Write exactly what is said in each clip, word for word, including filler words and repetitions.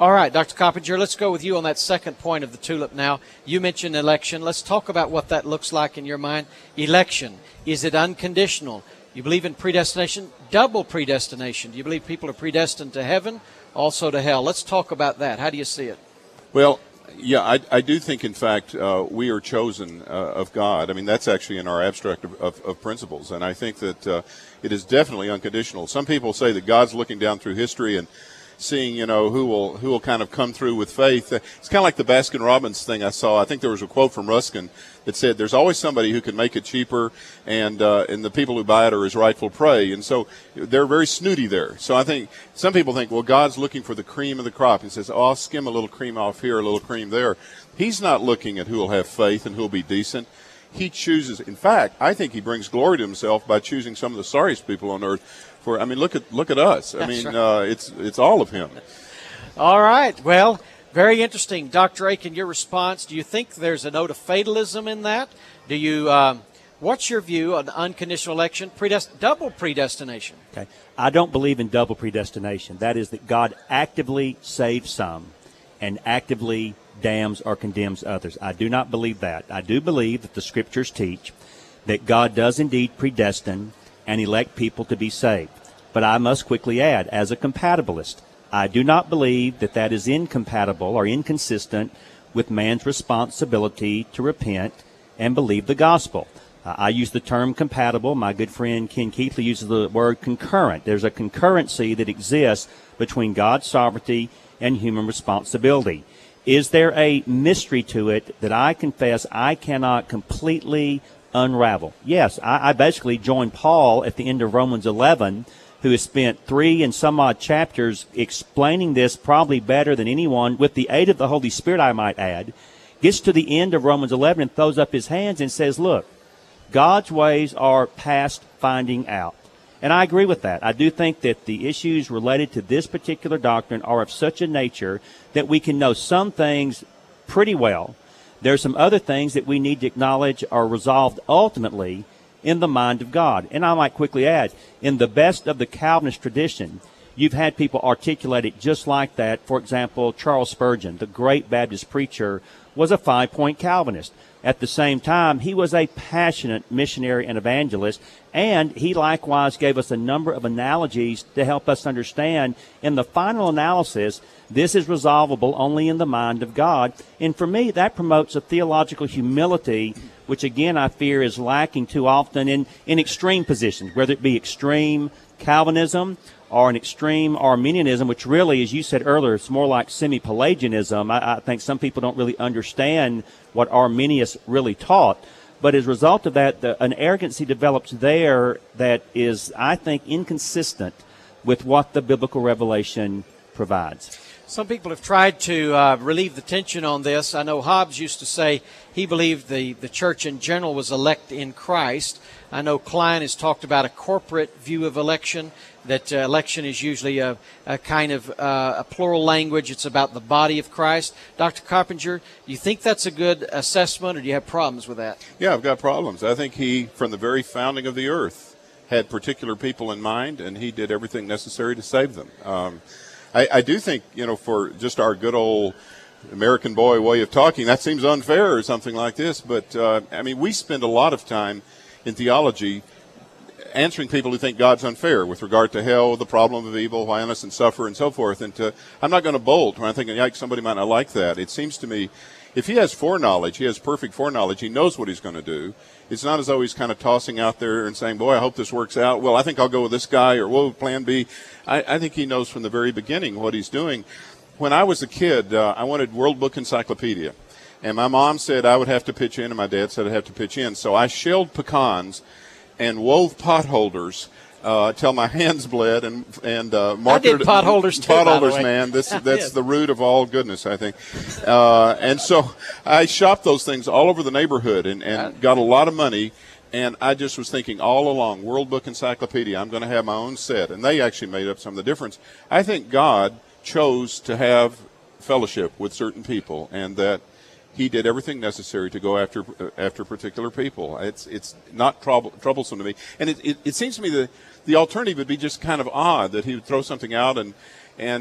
All right, Doctor Coppinger, let's go with you on that second point of the tulip now. You mentioned election. Let's talk about what that looks like in your mind. Election, is it unconditional? You believe in predestination, double predestination. Do you believe people are predestined to heaven, also to hell? Let's talk about that. How do you see it? Well, yeah, I, I do think, in fact, uh, we are chosen uh, of God. I mean, that's actually in our abstract of, of, of principles, and I think that uh, it is definitely unconditional. Some people say that God's looking down through history and seeing, you know, who will who will kind of come through with faith. It's kind of like the Baskin-Robbins thing I saw. I think there was a quote from Ruskin that said, there's always somebody who can make it cheaper, and uh, and the people who buy it are his rightful prey. And so they're very snooty there. So I think some people think, well, God's looking for the cream of the crop. He says, oh, I'll skim a little cream off here, a little cream there. He's not looking at who will have faith and who will be decent. He chooses. In fact, I think he brings glory to himself by choosing some of the sorriest people on earth. For, I mean, look at look at us. I That's mean, right. uh, it's it's all of him. All right. Well, very interesting. Doctor Akin, your response, do you think there's a note of fatalism in that? Do you, um, what's your view on unconditional election, predest- double predestination? Okay. I don't believe in double predestination. That is that God actively saves some and actively damns or condemns others. I do not believe that. I do believe that the Scriptures teach that God does indeed predestine and elect people to be saved. But I must quickly add, as a compatibilist, I do not believe that that is incompatible or inconsistent with man's responsibility to repent and believe the gospel. Uh, I use the term compatible. My good friend Ken Keithley uses the word concurrent. There's a concurrency that exists between God's sovereignty and human responsibility. Is there a mystery to it that I confess I cannot completely unravel? Yes, I, I basically joined Paul at the end of Romans eleven, who has spent three and some odd chapters explaining this probably better than anyone, with the aid of the Holy Spirit, I might add, gets to the end of Romans eleven and throws up his hands and says, look, God's ways are past finding out. And I agree with that. I do think that the issues related to this particular doctrine are of such a nature that we can know some things pretty well. There are some other things that we need to acknowledge are resolved ultimately in the mind of God. And I might quickly add, in the best of the Calvinist tradition, you've had people articulate it just like that. For example, Charles Spurgeon, the great Baptist preacher, was a five-point Calvinist. At the same time, he was a passionate missionary and evangelist, and he likewise gave us a number of analogies to help us understand, in the final analysis, this is resolvable only in the mind of God. And for me, that promotes a theological humility, which again I fear is lacking too often in, in extreme positions, whether it be extreme Calvinism or an extreme Arminianism, which really, as you said earlier, it's more like semi-Pelagianism. I, I think some people don't really understand what Arminius really taught. But as a result of that, the, an arrogancy develops there that is, I think, inconsistent with what the biblical revelation provides. Some people have tried to uh, relieve the tension on this. I know Hobbes used to say he believed the, the church in general was elect in Christ. I know Klein has talked about a corporate view of election, that uh, election is usually a, a kind of uh, a plural language. It's about the body of Christ. Doctor Coppinger, do you think that's a good assessment, or do you have problems with that? Yeah, I've got problems. I think he, from the very founding of the earth, had particular people in mind, and he did everything necessary to save them. Um, I, I do think, you know, for just our good old American boy way of talking, that seems unfair or something like this. But, uh, I mean, we spend a lot of time in theology answering people who think God's unfair with regard to hell, the problem of evil, why innocents suffer, and so forth. And to, I'm not going to bolt when I'm thinking, yikes, somebody might not like that. It seems to me, if he has foreknowledge, he has perfect foreknowledge, he knows what he's going to do. It's not as though he's kind of tossing out there and saying, boy, I hope this works out. Well, I think I'll go with this guy, or whoa, plan B. I, I think he knows from the very beginning what he's doing. When I was a kid, uh, I wanted World Book Encyclopedia. And my mom said I would have to pitch in, and my dad said I'd have to pitch in. So I shelled pecans and wove potholders uh, till my hands bled, and and uh, marked I did potholders too. Potholders, man. This that's the root of all goodness, I think. Uh, and so I shopped those things all over the neighborhood, and, and got a lot of money. And I just was thinking all along, World Book Encyclopedia, I'm going to have my own set. And they actually made up some of the difference. I think God chose to have fellowship with certain people, and that he did everything necessary to go after uh, after particular people. It's it's not trouble, troublesome to me. And it, it, it seems to me that the alternative would be just kind of odd, that he would throw something out and and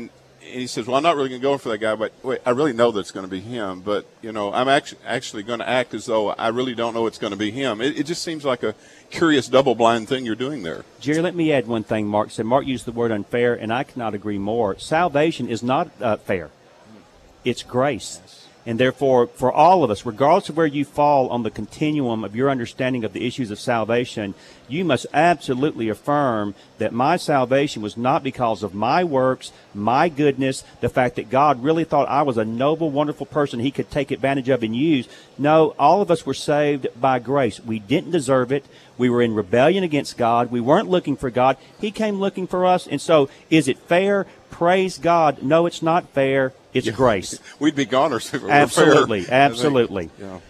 and he says, well, I'm not really going to go for that guy, but wait, I really know that it's going to be him. But, you know, I'm actually, actually going to act as though I really don't know it's going to be him. It, it just seems like a curious double-blind thing you're doing there. Jerry, let me add one thing Mark said. Mark used the word unfair, and I cannot agree more. Salvation is not uh, fair. It's grace. And therefore, for all of us, regardless of where you fall on the continuum of your understanding of the issues of salvation, you must absolutely affirm that my salvation was not because of my works, my goodness, the fact that God really thought I was a noble, wonderful person he could take advantage of and use. No, all of us were saved by grace. We didn't deserve it. We were in rebellion against God. We weren't looking for God. He came looking for us. And so, is it fair? Praise God. No, it's not fair. It's yeah. grace. We'd be goners if it were Absolutely, fair. absolutely. Yeah.